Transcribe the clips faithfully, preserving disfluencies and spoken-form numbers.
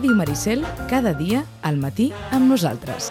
Ràdio Maricel, cada dia, al matí, amb nosaltres.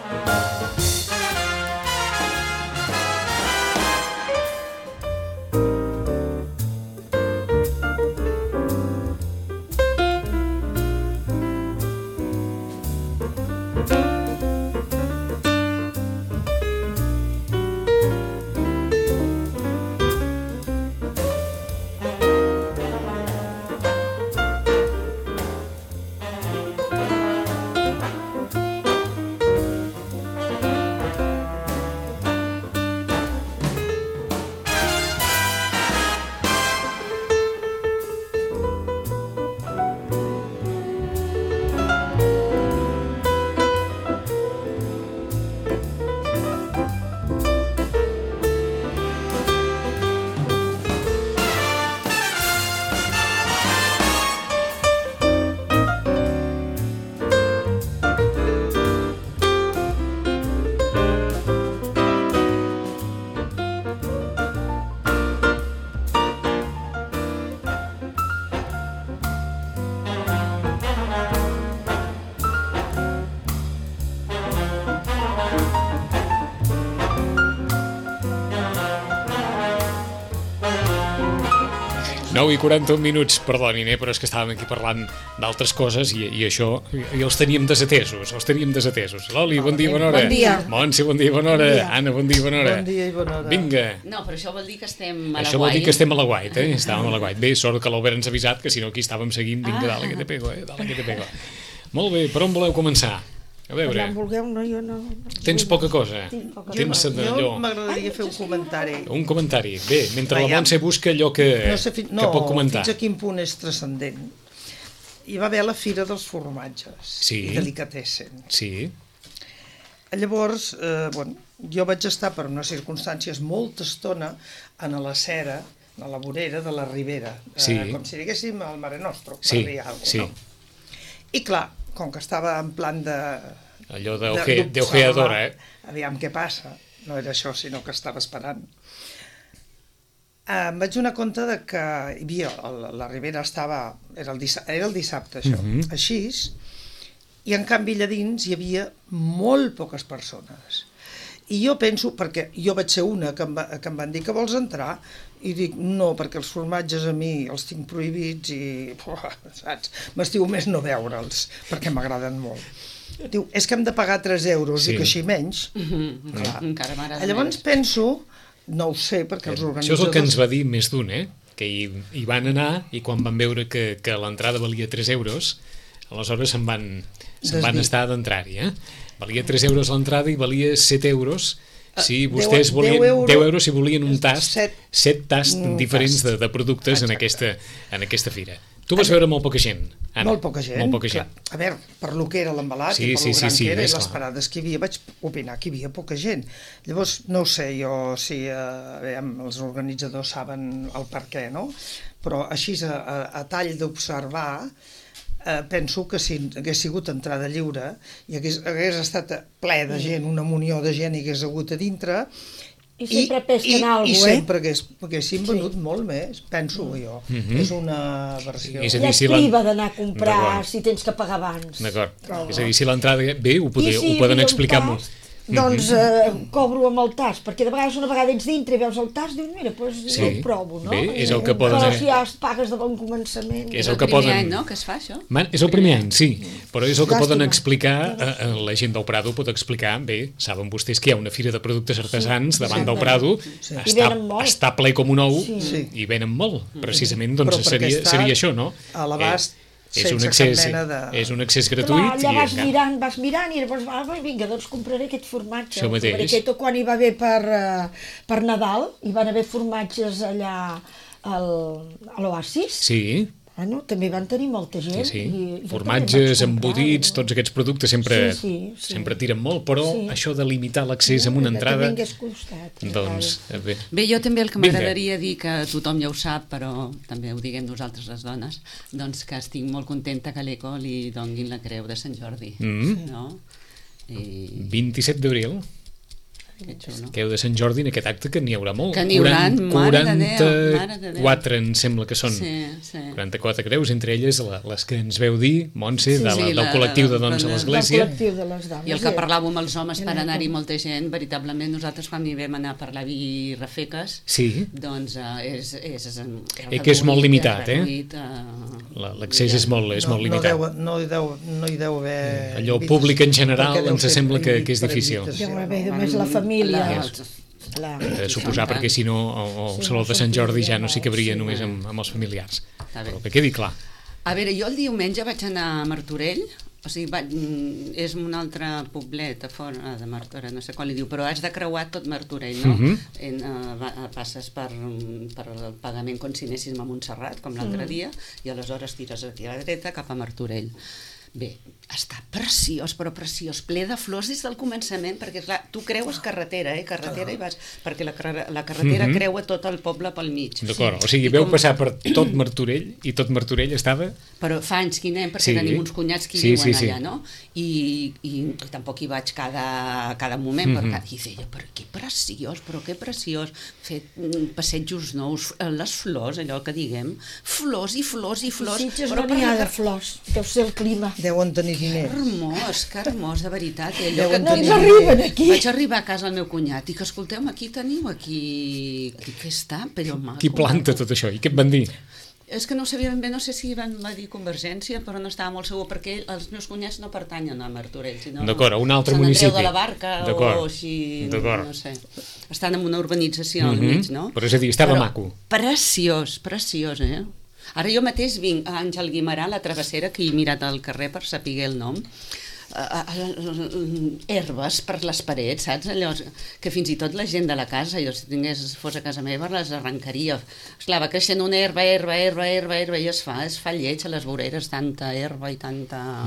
nou i quaranta-un minuts, perdonin, eh, però és que estàvem aquí parlant d'altres coses i, i això, i, i els teníem desatesos, els teníem desatesos. Loli, bon dia, bona hora. Bon dia. Montse, bon dia, bona hora. Bon dia. Anna, bon dia, bona hora. Bon dia i bona hora. Vinga. No, però això vol dir que estem a la Això vol guai. dir que estem a la guait, eh? Estàvem a la guait. Bé, sort que l'Albert ens ha avisat, que si no aquí estàvem seguint, vinga, Ah. dale que te pego, eh? Dale que te pego. Molt bé, per on voleu començar? A veure, Allà en vulgueu, no, jo no... tens poca cosa. Tinc poca Tens cosa. allò... Jo m'agradaria fer un comentari. Un comentari. Bé, mentre la Veiem. Montse busca allò que, No sé fi... que no, pot comentar. fins a quin punt és transcendent. Hi va haver la Fira dels Formatges Sí. i Delicatessen. Sí, Llavors, eh, bueno, jo vaig estar per unes circumstàncies molta estona a la Cera, a la vorera de la Ribera, Sí. eh, com si diguéssim al Mare Nostrum, per sí, dir alguna cosa, sí. no? I clar, com que estava en plan de... Allò de- d'oje- d'observar, d'ojeadora, eh? Aviam què passa. No era això, sinó que estava esperant. Eh, em vaig donar compte de que hi havia, la, la Ribera estava... Era el, dissa, era el dissabte, això. Mhm. Així, i en canvi allà dins hi havia molt poques persones. I jo penso, perquè jo vaig ser una que em, va, que em van dir que vols entrar, i dic, no, perquè els formatges a mi els tinc prohibits i, uah, saps, m'estimo més no veure'ls, perquè m'agraden molt. Diu, és que hem de pagar tres euros, Sí. i que així menys. Mhm, Clar. Encara m'agrada Llavors més. penso, no ho sé, perquè els Això organitzadors... és el que ens va dir més d'un, eh? Que hi, hi van anar i quan van veure que, que l'entrada valia tres euros, aleshores se'n van, se'n van Desdir. estar d'entrar-hi, eh? Valia tres euros l'entrada i valia set euros si Ah, vostès deu- volien... deu euro- deu euros si volien un tast, set- set tasts un diferents tast. de, de productes en Exacte. aquesta, en aquesta fira. Tu vas veure molt poca gent, Anna. Molt poca gent. Molt poca gent. Clar, a veure, per lo que era l'embalat Sí, i per sí, lo sí, gran sí, que era i és les clar. parades que hi havia, vaig opinar que hi havia poca gent. Llavors, no ho sé jo si eh, veiem, els organitzadors saben el per què, no? Però així, a, a, a tall d'observar, eh, penso que si hagués sigut entrada lliure i hagués, hagués estat ple de gent, una munió de gent i hagués hagut a dintre, I sempre pesquen i, alguna i cosa, eh? sempre hagués, haguessin venut molt més, penso jo. Mhm. És una versió... És a Ja dir, et si l'en- priva d'anar a comprar D'acord. si tens que pagar abans. D'acord. Però- És a dir, si l'entrada... Bé, ho, poder, I si ho poden hi havia un explicar tast, molt. Doncs eh, cobro amb el tas, perquè de vegades una vegada ets dintre i veus el tas, dius, mira, doncs Sí. jo el provo, no? Bé, és el que poden- Però si ja es pagues de bon començament... És És el el que primer poden- any, no?, que es fa, això. Man, és el primer any, sí, però és el que poden Llàstima. explicar, eh, eh, la gent del Prado pot explicar, bé, saben vostès que hi ha una fira de productes artesans davant sí. del Prado, Sí. I està, venen molt. està ple com un ou Sí. Sí. i venen molt, precisament, doncs Però perquè seria, està seria això, no? a l'abast Eh, és un sense accés, cap mena de- és un accés Clar, gratuït allà i vas ja. mirant, vas mirant i llavors, ah, vinga, doncs compraré aquest formatge. Això mateix. Compraré aquest, o quan hi va haver per, eh, per Nadal, hi van haver formatges allà al, a l'Oasis. Sí, Bueno, també van tenir molta sí, gent. sí. I, i jo Formatges, també vaig comprar, embotits, no? tots aquests productes sempre, Sí, sí, sí. sempre tiren molt, però Sí. això de limitar l'accés amb una Que entrada, també hagués costat. doncs, eh, bé. Bé, jo també el que Vinga. m'agradaria dir, que tothom ja ho sap, però també ho diguem nosaltres les dones, doncs que estic molt contenta que a l'Eco li donguin la creu de Sant Jordi. Mm. No? I... vint-i-set d'abril. Que xulo. Que heu de Sant Jordi en aquest acte, que n'hi haurà molt. Que n'hi haurà, mare de Déu, mare de Déu. quaranta-quatre, em sembla que són. Sí, sí. quaranta-quatre creus, entre elles la, les que ens veu dir, Montse, Sí, de la, sí, del la- col·lectiu de la- dones a la- l'església. Del col·lectiu de les dones. I el que parlàvem amb els homes per Era anar-hi com- molta gent, veritablement nosaltres quan hi vam anar a parlar vi Rafeques, Sí, doncs eh, és, és, és, Eh, que és molt limitat, eh? reduït, eh? La- l'accés és molt, és no, molt limitat. No, deu, no, hi deu, no hi deu haver... Allò invitació, públic en general perquè deu ens ser sembla que- que és per difícil. invitació. Deu haver només la família. La- Clar. He de suposar, perquè si no el Sí, Saló no de Sant Jordi ja no s'hi cabria sí, només eh. amb, amb els familiars. Està bé. Però que quedi clar. A veure, jo el diumenge vaig anar a Martorell, o sigui, vaig, mm, és un altre poblet a fora de Martorell, no sé com li diu, però has de creuar tot Martorell, no? Mhm. en, uh, va, passes per, per el pagament com si anéssim a Montserrat, com l'altre dia, i aleshores tires aquí a la dreta cap a Martorell. Bé, està preciós, però preciós, ple de flors des del començament, perquè clar, tu creues carretera, eh, carretera i vas, perquè la, carre- la carretera Mhm. creua tot el poble pel mig. D'acord, o sigui, I veu com- passar per tot Martorell i tot Martorell estava... Però fa anys que hi anem, perquè Sí. tenim uns cunyats que hi Sí, viuen sí, sí. allà, no? I, i, i tampoc hi vaig cada, cada moment, Mhm. però cada, i deia, però que preciós, però que preciós, fet mm, passejos nous, eh, les flors, allò que diguem, flors i flors i flors. Sitges però no n'hi ha per- de flors, deu ser el clima. Deuen tenir diners. Que hermós, que hermós, de veritat. Eh? Allò Deuen que No ens tenir arriben aquí. Vaig arribar a casa al meu cunyat i que, escolteu, aquí teniu, aquí... aquí què està? Però maco. Qui planta tot això? I què et van dir? És que no ho sabia ben bé, no sé si van va dir Convergència, però no estava molt segur, perquè ell, els meus cunyats no pertanyen a Martorell, sinó D'acord, a un altre Sant Andreu municipi. de la Barca D'acord. o així, D'acord. no sé. Estan en una urbanització al Mhm. mig, no? Però és a dir, estava Però maco. Preciós, preciós, eh? Ara jo mateix vinc a Àngel Guimarà, la travessera, que he mirat al carrer per saber el nom, uh, uh, herbes per les parets, saps? Allò que fins i tot la gent de la casa, jo si tingués, fos a casa meva, les arrencaria. Esclar, va creixent una herba, herba, herba, herba, herba, i es fa, es fa lleig a les voreres, tanta herba i tanta...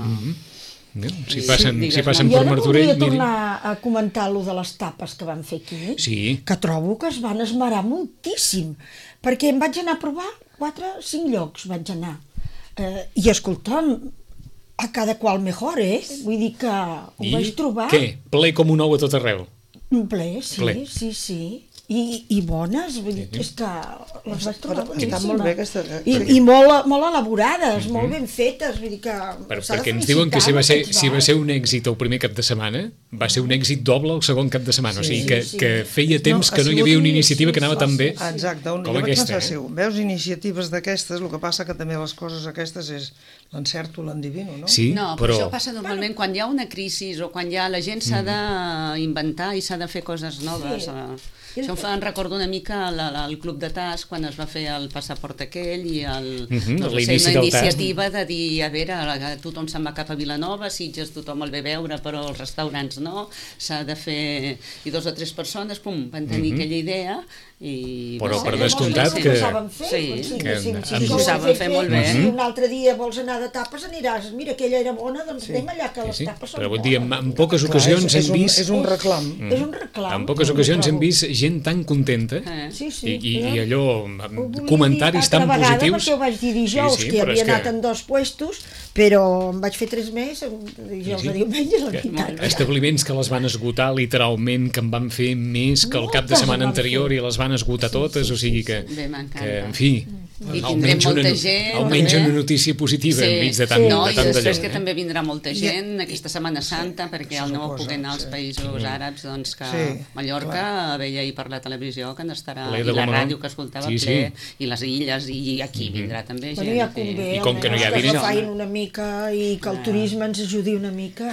No? Si Sí, passen, digues, si passen no? Jo per no Martorell, voldria miri... tornar a comentar lo de les tapes que van fer aquí, Sí, que trobo que es van esmerar moltíssim, perquè em vaig anar a provar quatre, cinc llocs vaig anar. Eh, I escolta'm, a cada qual mejor, eh? Vull dir que ho i vaig trobar què? Ple com un ou a tot arreu. un ple, sí, Ple. sí, sí. I, i bones, vull dir, és que les vaig trobar Però està molt bé aquesta- I, i molt, molt elaborades, molt ben fetes, vull dir que Per, s'ha de perquè ens diuen que si va, ser, felicitar si va aquests ser un èxit el primer cap de setmana, va ser un èxit doble el segon cap de setmana. Sí, o sigui que, sí. que feia temps No, que ha no hi sigut havia una un- iniciativa que anava sí, tan sí, bé sí. Exacte, un, com jo vaig aquesta. pensar, Eh? si veus iniciatives d'aquestes, el que passa que també les coses aquestes és l'encert o l'endivino, no? Sí, No, però però... això passa normalment quan hi ha una crisi o quan hi ha, la gent s'ha d'inventar i s'ha de fer coses noves. Sí. Sí. Això em fa, em recordo una mica la, la, el Club de Tas, quan es va fer el passaport aquell i el, Mhm, doncs, va ser l'inici una del TAS. iniciativa de dir, a veure, ara tothom se'n va cap a Vilanova, Sitges tothom el ve veure, però els restaurants no, s'ha de fer... I dos o tres persones, pum, van tenir Mhm. aquella idea i... Però va per ser- descomptat que... que- Ho saben fer, Sí, doncs sí, que sí, en- sí, en- sí, Ho saben fer molt bé. Si un altre dia vols anar de tapes aniràs, mira, aquella era bona, doncs anem allà, que les Sí, sí. tapes són Però vull dir, en, bones. en poques Clar, ocasions és, és hem un, vist... és un reclam. És un reclam. En poques jo ocasions hem trobo. vist gent tan contenta Eh. Sí, sí. i, i, jo- i allò, Ho amb volia comentaris dir tan altra vegada, positius. perquè ho vaig dir dijous, Sí, sí, que però havia és que- anat en dos puestos, però em vaig fer tres més, dijous Sí, sí. a diumenge, la Que veritat. establiments que les van esgotar literalment, que en van fer més que el cap de Moltes setmana en van anterior fer. i les van esgotar totes, o sigui que, Bé, m'encanta. que en fi, I tindrem almenys una, molta no- gent, almenys també. una notícia positiva enmig de tant, Sí. no, de i tant després d'allò. que eh? també vindrà molta gent aquesta Setmana Santa, perquè al és una no cosa, poder anar als sí. països àrabs, doncs que Sí, Mallorca clar. veia ahir per la televisió que n'estarà, Ple i de la gom, no? ràdio que escoltava Sí, sí. ple, i les illes, i aquí vindrà també gent. Bueno, ja que- convé, I com que no hi ha almenys que dirigent. refaïn una mica i que el turisme ens ajudi una mica.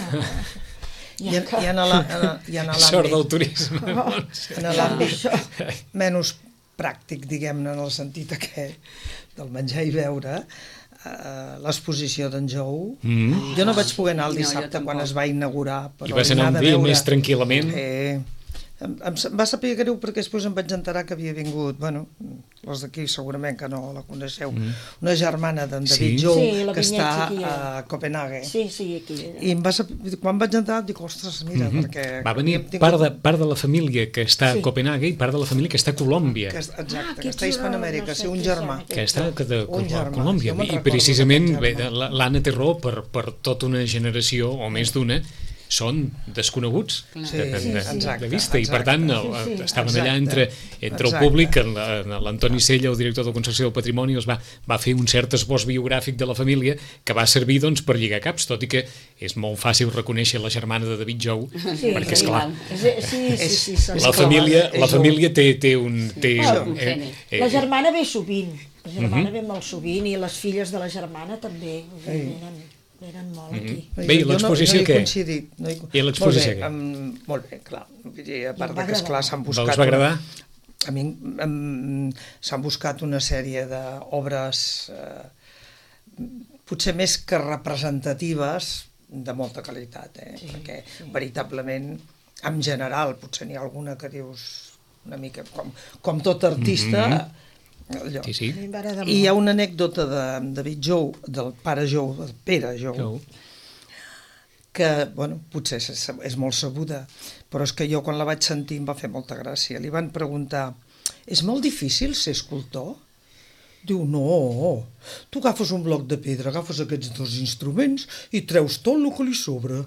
I, en, i en la- en la- i en Sort del l'àmbit turisme. en l'àmbit menys pràctic, diguem-ne, en el sentit aquest del menjar i beure, eh, l'exposició d'en Jou. Mm. Jo no vaig poder anar el No, jo dissabte tampoc. quan es va inaugurar, però I vas anar un anar de dia veure- més tranquil·lament. Eh, em, em, em va saber greu perquè després em vaig enterar que havia vingut, bueno, els d'aquí segurament que no la coneixeu, Mm. una germana d'en Sí? David Jou, Sí, la que vinyet està xiquilla. a Copenhague. Sí, sí, aquí. I em va saber, quan vaig entrar dic, ostres, mira, Mhm. perquè... Va venir havíem tingut- part de, part de la família que està Sí. a Copenhague i part de la família que està a Colòmbia. Que, és- exacte, Ah, que està a aquests no- Hispanoamèrica, no sé sí, un qui germà. són Que està a de, Un germà, Colòmbia. jo me'n I recordo precisament d'aquest bé, germà. la- l'Anna té raó per, per tota una generació, o més d'una, són desconeguts Clar. de, de, Sí, de, exacte, de vista, i per exacte. tant el, Sí, sí. estaven Exacte. allà entre, entre el Exacte. públic, en l'Antoni Sella, el director del Concepció del Patrimoni, els va, va fer un cert esbós biogràfic de la família que va servir doncs, per lligar caps, tot i que és molt fàcil reconèixer la germana de David Jou, Sí, perquè, sí, esclar, Sí, sí, sí, sí, són la És família, clar, la és família té, té un... Té, Bueno, eh, La eh, germana ve sovint, la germana Mhm. ve molt sovint, i les filles de la germana també venen, venen molt aquí. Bé, i Jo no- l'exposició no hi he què? coincidit, no hi... I l'exposició molt bé, què? Um, molt bé, clar. Vull dir, a part Em va de que, esclar, agradar. s'han us buscat... va agradar? Una, a mi um, s'han buscat una sèrie d'obres eh, potser més que representatives de molta qualitat, eh? Sí, perquè sí. veritablement, en general, potser n'hi ha alguna que dius una mica com, com tot artista, mm-hmm. allò. Sí, sí. A mi em va agradar I hi ha molt. una anècdota de David Jou, del pare Jou, del Pere Jou, Jou. que, bueno, potser és, és molt sabuda, però és que jo quan la vaig sentir em va fer molta gràcia. Li van preguntar, és molt difícil ser escultor? Diu, no, tu agafes un bloc de pedra, agafes aquests dos instruments i treus tot el que li sobra.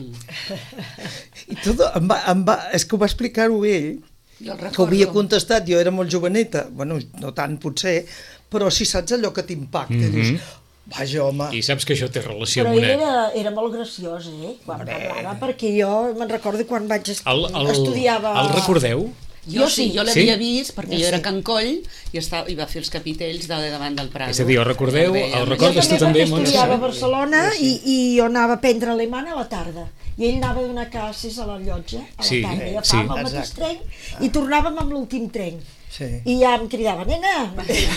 I tot, em va, em va, és que ho va explicar-ho ell, Jo el que ho recordo. havia contestat, jo era molt joveneta, bueno, no tant potser, però si saps allò que t'impacta, mm -hmm. dius, vaja, home... I saps que això té relació Però amb ell una... era, era molt graciós, eh? Quan parlava, perquè jo me'n recordo quan vaig est El, el, estudiava... el recordeu? Jo sí, jo l'havia Sí? vist perquè jo era a Can Coll i, estava, i va fer els capitells de davant del Prado. És a dir, el recordeu, veia, el més recordes Jo tu també, perquè Montse? estudiava a Barcelona i, i jo anava a aprendre alemany a la tarda. I ell anava a donar classes a la llotja a la Sí, tarda. I sí. agafàvem el mateix Exacte. tren i tornàvem amb l'últim tren. Sí. I ja em cridava, nena!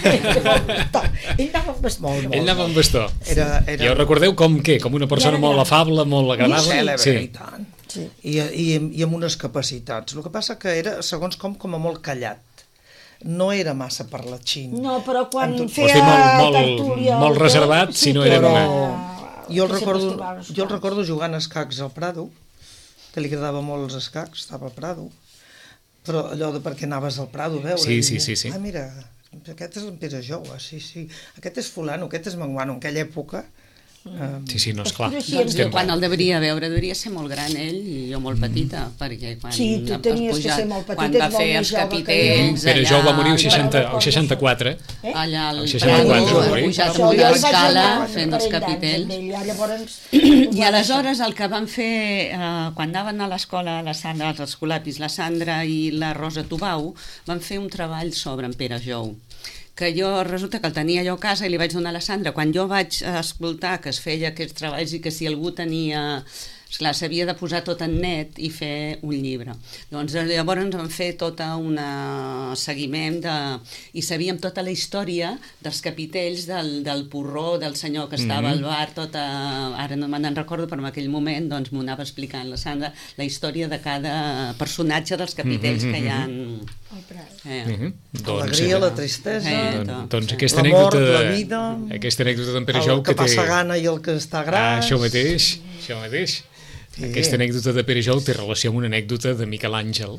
Ell anava amb bastó. Molt, molt. Ell anava amb bastó. Era, era... I el recordeu com què? Com una persona Era molt gran. afable, molt agradable? cèlebre, i tant. Sí. I, i, I amb unes capacitats. El que passa que era, segons com, com a molt callat. No era massa parlatxin. No, però quan En tot- feia Vols dir molt- molt- tertúlia... molt o tot, reservat, sí si no que era Però una- jo el, que sempre recordo, estimava els jo el escacs. recordo jugant a escacs al Prado, que li agradava molt els escacs, estava al Prado, però allò de perquè anaves al Prado a veure... Sí, i, sí, sí, sí. Ah, mira, aquest és en Pere Jou, ah, sí, sí, aquest és fulano, aquest és menguano, en aquella època... Eh, Sí, sí, no, esclar. Però sí, Doncs jo Estem- quan el devia veure devia ser molt gran ell i jo molt petita, perquè quan Sí, tu has tenies que pujat- ser molt petita, quan ets va molt fer més els jove que capitells jo. Pere allà, Jou va morir al al- seixanta, recordo al seixanta-quatre. Eh? allà al El seixanta-quatre Prado, va ha morir. pujat Això, amb jo hi vaig l'escala anar fent un els parell d'anys capitells. amb ell, ja llavors... I aleshores el que van fer, eh, quan anaven a l'escola, la Sandra, els escolapis, la Sandra i la Rosa Tubau, van fer un treball sobre en Pere Jou, que jo resulta que el tenia jo a casa i li vaig donar a la Sandra. Quan jo vaig escoltar que es feia aquests treballs i que si algú tenia... Esclar, s'havia de posar tot en net i fer un llibre. Doncs llavors ens van fer tota una seguiment de... i sabíem tota la història dels capitells del, del porró del senyor que estava Mhm. al bar, tota... ara no me'n recordo, però en aquell moment doncs m'ho anava explicant la Sandra, la història de cada personatge dels capitells Mhm, que hi ha... El Prat. Eh. Mhm. L'alegria, eh, la tristesa, Eh, Doncs, doncs aquesta la anècdota mort, de, la vida, aquesta anècdota d'en Pere el Jou que que té... passa gana i el que està Ah, gras... això mateix, això mateix. Sí. Aquesta anècdota de Pere Jou té relació amb una anècdota de Miquel Àngel.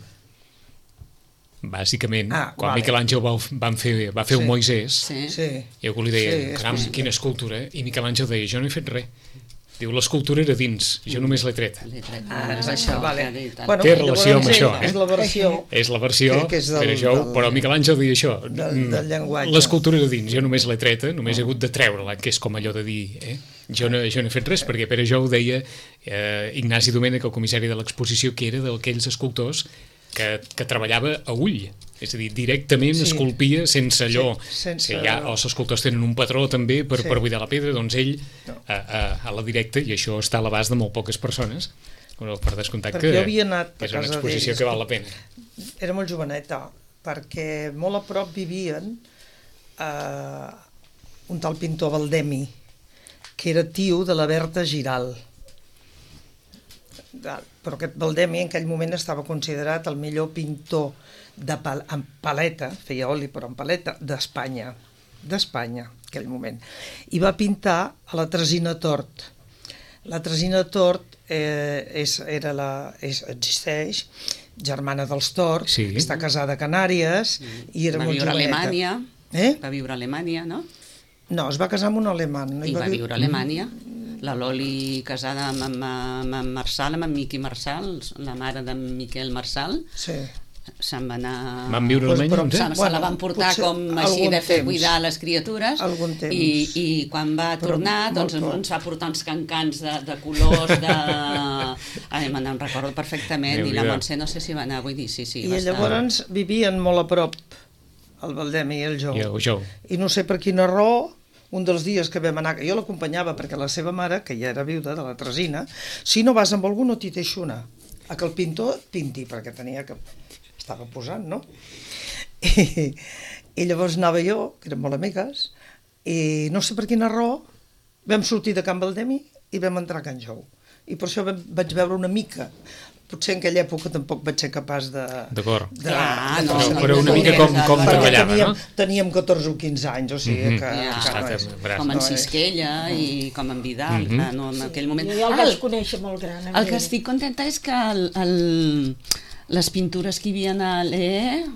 Bàsicament, Ah, quan vale. Miquel Àngel va, van fer, va fer Sí. un Moisès, Sí. Sí. i algú li deia, Sí, és caram, possible. quina escultura, i Miquel Àngel deia, jo no he fet res. Diu, l'escultura era dins, jo només l'he tret. L'he tret. Ah, És exacte, això vale. que ha dit ara. Bueno, Té relació amb llavors, això, eh? És la versió... És la versió, Que- que és del- Pere Jou, del- però Miquel Àngel deia això, del- del llenguatge. l'escultura era dins, jo només l'he treta, només he hagut de treure-la, que és com allò de dir, eh? jo, no, jo no he fet res, perquè Pere Jou deia, eh, Ignasi Domènech, el comissari de l'exposició, que era d'aquells escultors que, que treballava a ull, és a dir, directament Sí. esculpia sense allò, Sí, sense- que ja els escultors tenen un patró també per, Sí. per buidar la pedra, doncs ell No. a, a, a la directa, i això està a l'abast de molt poques persones, però per descomptat Perquè que, jo havia anat a que és una casa exposició d'ells. que val la pena. Era molt joveneta, perquè molt a prop vivien eh, un tal pintor Valdemi, que era tio de la Berta Giral. Però aquest Valdemi en aquell moment estava considerat el millor pintor de pal en paleta, feia oli però en paleta, d'Espanya, d'Espanya, en aquell moment. I va pintar a la Tresina Tort. La Tresina Tort eh, és, era la, és, existeix, germana dels Tort, Sí. està casada a Canàries i era Va molt viure a joveneta. Alemanya, Eh? va viure a Alemanya, no? No, es va casar amb un alemany. No I va vi- viure a Alemanya. la Loli casada amb, amb, amb, amb Marçal, amb en Miqui Marçal, la mare d'en Miquel Marçal, Sí. se'n va anar... Van viure Pues, almenys, però no sé? Se, se Bueno, la van portar potser com així algun de fer temps. cuidar les criatures Algun temps. i, i quan va Però tornar molt doncs poc. ens va portar uns cancans de, de colors de... Ai, me'n recordo perfectament i la Déu-n'hi-do. Montse no sé si va anar, vull dir, sí, sí, I va estar... llavors vivien molt a prop el Valdemi i el Jou. I el Jou. I no sé per quina raó, un dels dies que vam anar, que jo l'acompanyava perquè la seva mare, que ja era viuda de la Tresina, si no vas amb algú no t'hi deixo anar, a que el pintor pinti, perquè tenia que... estava posant, no? I, i llavors anava jo, que érem molt amigues, i no sé per quina raó vam sortir de Can Valdemi i vam entrar a Can Jou. I per això vam, vaig veure una mica. Potser en aquella època tampoc vaig ser capaç de... D'acord. de- Clar, de no, percebre. no, Però una no, mica no, com, no, com no, Perquè treballava, teníem, no? teníem catorze o quinze anys, o sigui Mhm. que... Ja, que no que- és- veuràs. com en no és- Sisquella i com en Vidal, Mhm. clar, no, en aquell moment... Jo ja el Ah, vaig conèixer molt gran. El que estic contenta és que el, el, les pintures que hi havia a l'E...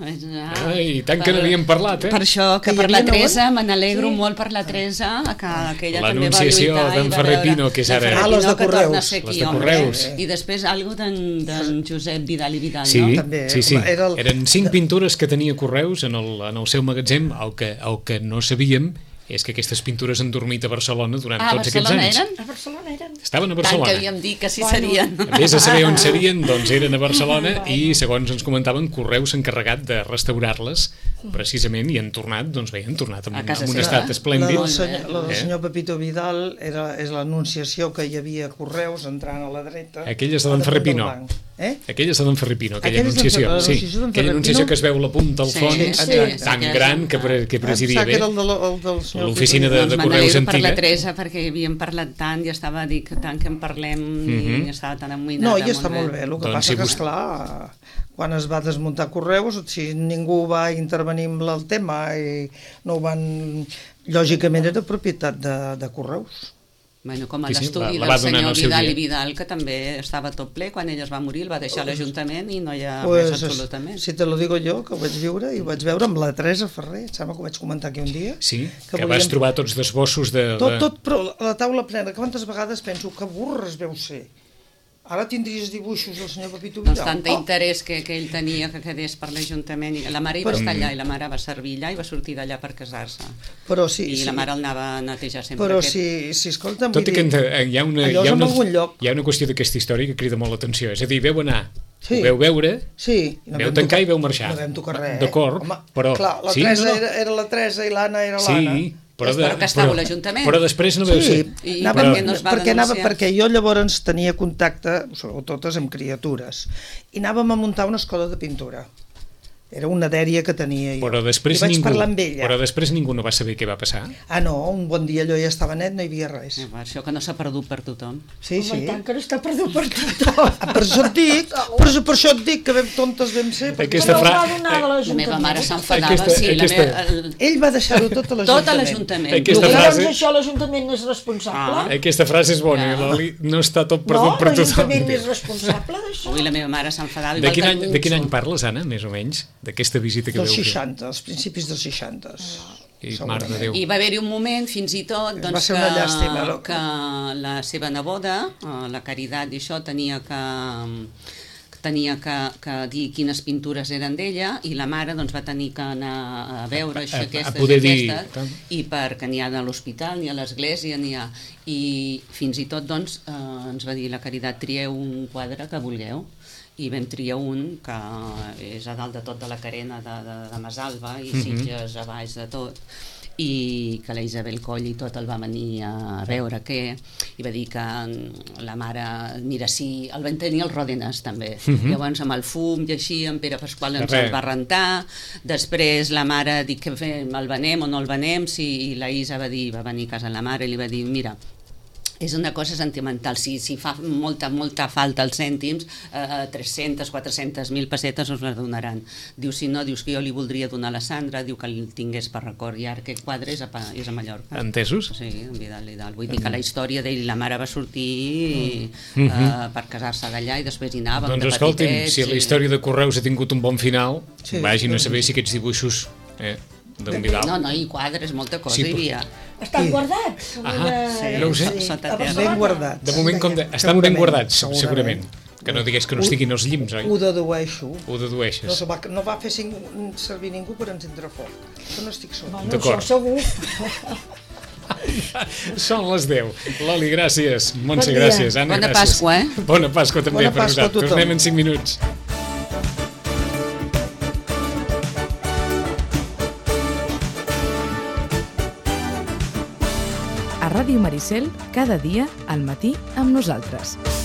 Ai, tant que n'havíem parlat, eh? Per això, que Que hi per la havia Teresa, on? me n'alegro Sí. molt per la Teresa, que, que ella també va L'anunciació lluitar. i d'en va Ferrer veure- Pino, que és ara- d'en Ferrer Ah, les de Pino, que torna a Correus. ser Les aquí, de home. Correus. I després algo d'en d'en Josep Vidal i Vidal, Sí, no? També, sí, sí. era el- Eren cinc pintures que tenia Correus en el, en el seu magatzem. El que, el que no sabíem és que aquestes pintures han dormit a Barcelona durant Ah, a tots aquests Barcelona anys. eren? A Barcelona eren. Estaven a Tant Barcelona. que havíem dit que sí Bueno. serien. En vez de saber on serien, doncs eren a Barcelona i, segons ens comentaven, Correus s'ha encarregat de restaurar-les precisament i han tornat, doncs bé, han tornat en, A un- casa en un seva. estat La esplèndid. del senyor, la del Eh? senyor Pepito Vidal era, és l'anunciació que hi havia a Correus entrant a la dreta. Aquella és de a d'en damunt Ferrer del Pino. banc. Eh? Aquella és de d'en Ferrer Pino, aquella Aquella és d'en anunciació. Ferrer- Sí, l'anunciació d'en aquella Ferrer anunciació Pino. que es veu la punta al Sí, fons, sí, exacte. tan sí, gran sí. que, pre, que Em presidia sap que bé. era el, de, la- el del senyor L'oficina Pepito de- Doncs me Correus n'alegro per la antiga. Teresa, perquè havíem parlat tant i estava dic, tant que en parlem Mhm. i estava tan amoïnada. No, i està molt bé. El que Doncs passa si que, vos- esclar, quan es va desmuntar Correus, si ningú va intervenir amb el tema i no ho van... Lògicament era propietat de, de Correus. Bueno, com a Sí, sí, l'estudi la- la va del donar en senyor el seu Vidal dia. i Vidal, que també estava tot ple, quan ell es va morir el va deixar a l'Ajuntament i no hi ha Pues, res absolutament. si te lo digo jo, que ho vaig viure, i ho vaig veure amb la Teresa Ferrer, em sembla que ho vaig comentar aquí un dia. Sí, que, volíem- vas trobar tots d'esbossos de... Tot, de... tot, però la taula plena, quantes vegades penso que burres veu ser. Ara tindries dibuixos del senyor Pepito Vidal. Doncs tant Oh! interès que, que ell tenia que quedés per l'Ajuntament. I la mare hi va Però- estar allà i la mare va servir allà i va sortir d'allà per casar-se. Però sí, I sí. la mare el anava a netejar sempre. Però aquest- si, si escolta'm, Tot i vull que dir, en- hi ha una, allò hi és ha en una, algun lloc. hi ha una qüestió d'aquesta història que crida molt l'atenció. És a dir, veu anar, Sí. ho veu veure, Sí, i veu vam tancar tocar- i veu marxar. No vam tocar res. D'acord, Home, però- Clar, la sí, Teresa no, no. Era, era la Teresa i l'Anna era l'Anna. Sí, però, de, Però que estava a l'Ajuntament. Però després no veu Sí, ser. I anava, per què no es va perquè, anava, denunciar? perquè jo llavors tenia contacte, sobretot amb criatures, i anàvem a muntar una escola de pintura. Era una dèria que tenia jo. Però després, I vaig ningú, parlar amb ella. però després ningú no va saber què va passar. Ah, no, un bon dia allò ja estava net, no hi havia res. Eh, va, Això que no s'ha perdut per tothom. Sí, Home, sí. i tant que no està perdut per tothom. Ah, per això et dic, per, això- per això et dic que vam tontes vam ser. perquè Aquesta Però fra- ho va donar de La l'Ajuntament. meva mare s'enfadava, Aquesta- sí, la aquesta- meva, el, Ell va deixar-ho tot a l'Ajuntament. tot a l'Ajuntament. Aquesta I frase- llavors això l'Ajuntament n'és responsable? Ah. Aquesta frase és bona, Ja. eh, Loli? No està tot No, perdut per tothom. l'Ajuntament n'és responsable d'això. Avui la meva mare s'enfadava. De igual quin, que any, el de quin any Nitsu. parles, Anna, més o menys? D'aquesta visita que Dels veu fer? seixanta, als principis dels seixanta. I, mare de Déu. I va haver-hi un moment, fins i tot, doncs, Va ser que, una llàstima, no? que la seva neboda, eh, la Caritat i això, tenia que tenia que, que dir quines pintures eren d'ella i la mare doncs, va tenir que anar a veure això, A- a aquestes poder i dir- aquestes i perquè n'hi ha a l'hospital, ni a l'església n'hi ha, i fins i tot doncs, eh, ens va dir la Caritat, trieu un quadre que vulgueu i vam triar un que és a dalt de tot de la carena de, de, de Masalva i Sitges a baix de tot i que la Isabel Coll i tot el va venir a veure què i va dir que la mare mira, sí, el van tenir els Ròdenes també, uh -huh. llavors amb el fum i així en Pere Pasqual ens Res. el va rentar, després la mare dic que fem, el venem o no el venem, sí, i la Isa va dir, va venir a casa la mare i li va dir, mira, és una cosa sentimental, si, si fa molta, molta falta els cèntims, eh, tres-centes, quatre-centes mil pessetes us les donaran. Diu, si no, dius que jo li voldria donar a la Sandra, diu que el tingués per record, i ara aquest quadre és a, Pa- és a Mallorca. Entesos? Sí, en Vidal i Dalt. Vull dir que la història d'ell i la mare va sortir eh, per casar-se d'allà i després hi anàvem Doncs de escolti'm, petitets. si la i- història de Correus ha tingut un bon final, Sí. vagin a saber si aquests dibuixos... Eh, d'un didal. No, no, i quadres, molta cosa Sí, hi havia. Estan I- guardats? Ah, De- no ho sé. sí, Sota a terra. Barcelona. Ben guardats. De moment, com de... Deien. estan ben Segurament, guardats, segurament. Que no digués que no estiguin els llims, oi? Ho dedueixo. Ho No, dedueixes. se va, no va fer cinc, servir ningú per encendre foc. Això no estic segur. Bueno, D'acord. això segur. Són les deu. Loli, gràcies. Montse, Bon dia. gràcies. Anna, Bona gràcies. Pasqua, eh? Bona Pasqua també Bona per Pasqua a vosaltres. tothom. Tornem en cinc minuts. A Ràdio Maricel, cada dia al matí amb nosaltres.